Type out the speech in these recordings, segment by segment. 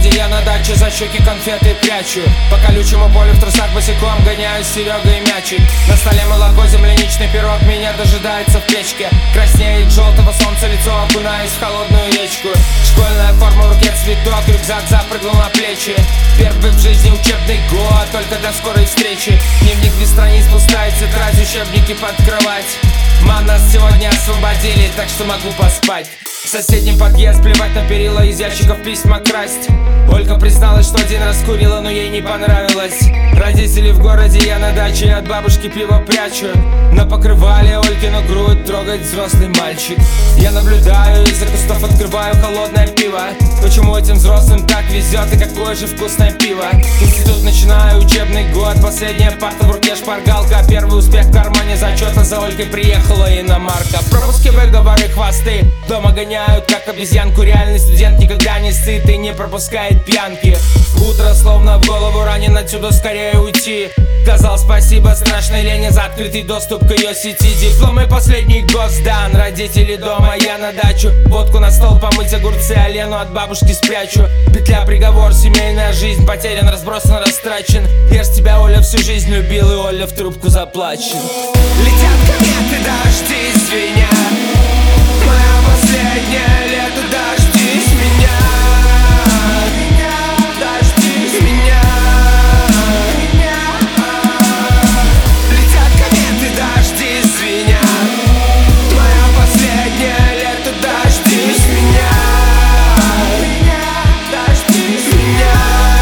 городе, я на даче за щеки конфеты прячу. По колючему полю в трусах босиком гоняюсь с Серегой и мячик. На столе молоко, земляничный пирог меня дожидается в печке. Краснеет желтого солнца лицо, окунаюсь в холодную речку. Школьная форма, в руке цветок, рюкзак запрыгнул на плечи. Первый в жизни учебный год, только до скорой встречи. Дневник без страниц, пустая тетрадь, учебники под кровать. Мам, нас сегодня освободили, так что могу поспать. В соседнем подъезд, плевать на перила, из ящиков письма красть. Ольга призналась, что один раз курила, но ей не понравилось. Родители в городе, я на даче, от бабушки пиво прячу. На покрывале Олькину грудь трогает взрослый мальчик. Я наблюдаю, из-за кустов открываю холодное пиво. Почему этим взрослым так везет и какое же вкусное пиво? Институт начинаю, учебный год, последняя парта в руке, шпаргалка. Первый успех в кармане зачета, за Олькой приехала иномарка. Пропуски, выговоры, хвосты, дома гоняют как обезьянку. Реальный студент никогда не сыт и не пропускает пьянки. Утро словно в голову ранен, отсюда скорее уйти. Сказал спасибо страшной лени за открытый доступ к ее сети. Дипломы последний год сдан, родители дома, я на дачу. Водку на стол, помыть огурцы, а Лену от бабушки спрячу. Петля, приговор, семейная жизнь, потерян, разбросан, растрачен. Я ж тебя, Оля, всю жизнь любил, и Оля в трубку заплачен. Летят кометы, дожди звенят. Мое последнее лето, дождись меня. Дождись меня. Летят кометы, дожди звенят. Мое последнее лето, дождись меня. Дождись меня.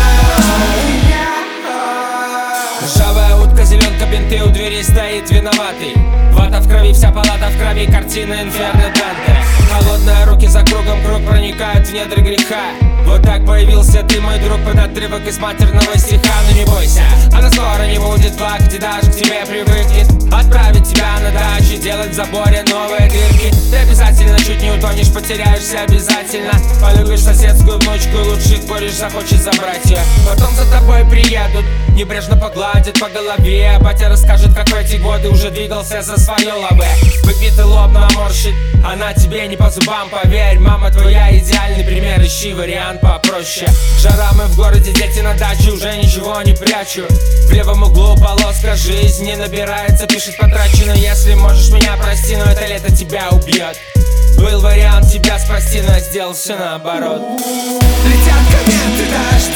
Ржавая утка, зеленка, бинты, у двери стоит виноватый. Вата в крови, вся палата в крови, картина Инферно Данте. Холодные руки за кругом, круг проникают в недры греха. Вот так появился ты, мой друг, под отрывок из матерного стиха. Но не бойся, она скоро не будет плакать и даже к тебе привыкнет. Отправить тебя на дачу, делать в заборе новые дырки. Ты обязательно чуть не утонешь, потеряешься обязательно. Полюбишь соседскую внучку, лучше кореш захочет забрать ее. Потом за тобой приедут, небрежно погладят по голове. Батя расскажет, как в эти годы уже двигался за свое лаве. Выпитый лоб наморщит, она тебе не по зубам, поверь. Мама твоя идеальный пример, ищи вариант попроще. Жара, мы в городе, дети на даче, уже ничего не прячу. В левом углу полоска, жизнь не набирается, пишет потрачено. Если можешь меня прости, но это лето тебя убьет. Был вариант тебя спасти, но я сделал все наоборот. Летят кометы, дожди